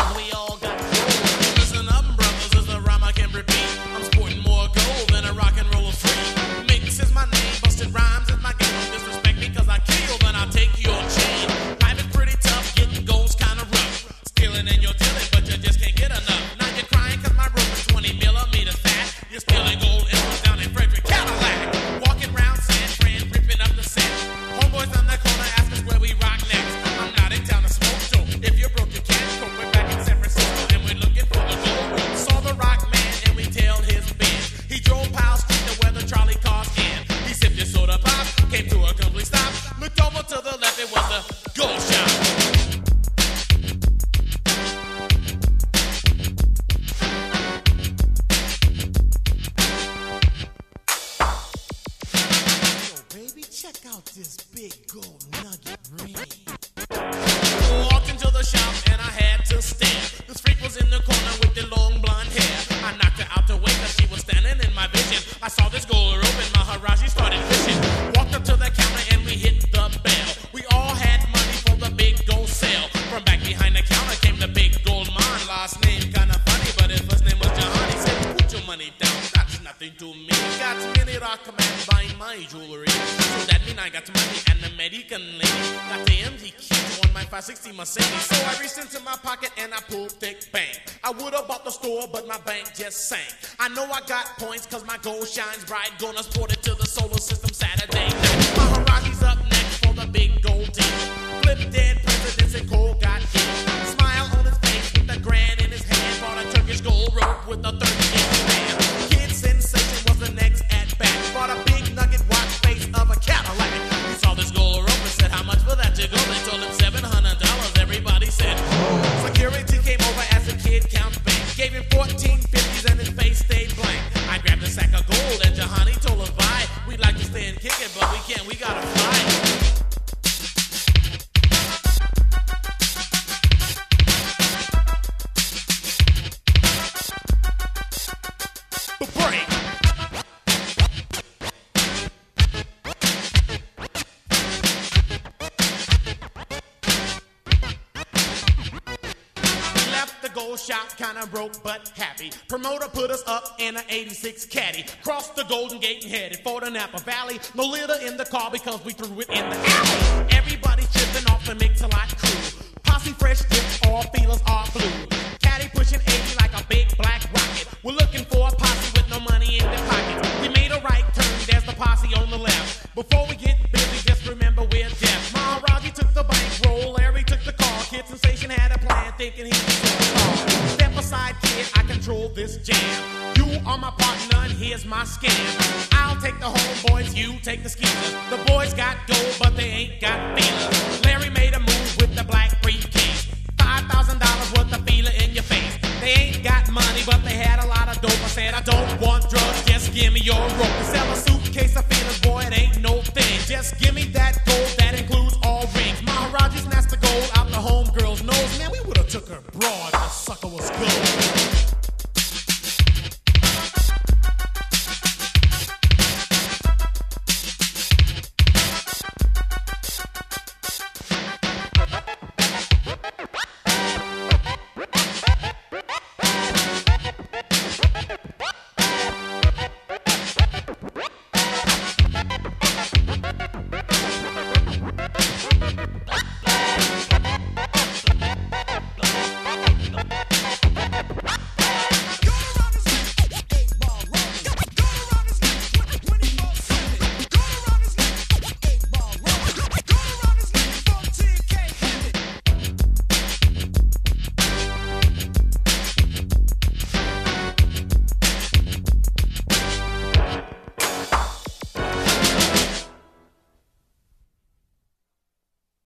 we all got gold. Listen up, brothers, it's a rhyme I can repeat. I'm sporting more gold than a rock and roller freak. Mix is my name, busted rhymes is my game. Don't disrespect me cause I kill, then I'll take your chain. Life is pretty tough, getting gold's kinda rough. Stealing and you're dealing, but you just can't get enough. Now you're crying cause my room is 20 millimeters fat. You're stealing gold emeralds down in Frederick, Cadillac. Walking around San Fran, ripping up the set. Homeboys on the corner ask us where we rock next. I'm not in town to smoke, so if you're broke you can't cope. We're back in San Francisco and we're looking for a gold room. Saw the rock man and we tailed his bend. He drove Powell Street to where the trolley cars end. He sipped his soda pop, came to a complete stop. Looked over to the left, it was the gold shop. Check out this big gold nugget ring. Walked into the shop and I had to stare. This freak was in the corner with the long blonde hair. I knocked her out the way cause she was standing in my vision. I saw this gold rope and Maharaji started fishing. Walked up to the counter and we hit the bell. We all had money for the big gold sale. From back behind the counter came the big gold man. Last name kinda funny but his first name was John. He said, put your money down, that's nothing to me. Got many rock commands buying my jewelry. So that mean I got money and American lady. Got the MDQ on my 560 Mercedes. So I reached into my pocket and I pulled thick bang. I would've bought the store but my bank just sank. I know I got points cause my gold shines bright. Gonna sport it to the solar system Saturday night. Maharaji's up next for the big gold deal. Flip dead presidents and gold got hit. Smile on his face with a grand in his hand. Bought a Turkish gold rope with a 30-inch band. Kid Sensation was the next at bat. Bought a big nugget watch face of a Cadillac. He saw this gold rope and said, how much for that to go? They told him $700. Everybody said, oh. Security came over as the kid counts bank. Gave him 1450s and his face stayed blank. I grabbed a sack of gold and Jahani told us bye. We'd like to stay and kick it, but we can't. We gotta fly. Break. Left the gold shop kinda broke but happy. Promoter put us up in an 86 caddy. Crossed the Golden Gate and headed for the Napa Valley. No litter in the car because we threw it in the alley. Everybody's tripping off the Mix-a-Lot crew. Posse fresh dips, all feelers are blue. Caddy pushing 80 like a big black rocket. We're looking for a posse with no money in their pockets. We made a right turn, there's the posse on the left. Before we get busy, just remember we're deaf. Maharaji took the bankroll, Larry took the car. Kid Sensation had a plan, thinking he was the car. Step aside, kid, I control this jam. You are my partner, and here's my scam. I'll take the homeboys, you take the skeezers. The boys got gold, but they ain't got feelers. Larry made a move with the black briefcase. $5,000 worth of feeler in your face. They ain't got money, but they had a lot of dope. I said, I don't want drugs, just give me your rope. To sell a suitcase of feelers, boy, it ain't no thing. Just give me that gold, that includes all rings. Maharaji snatched the gold out the homegirl's nose. Man, we would've took her broad, the sucker was good.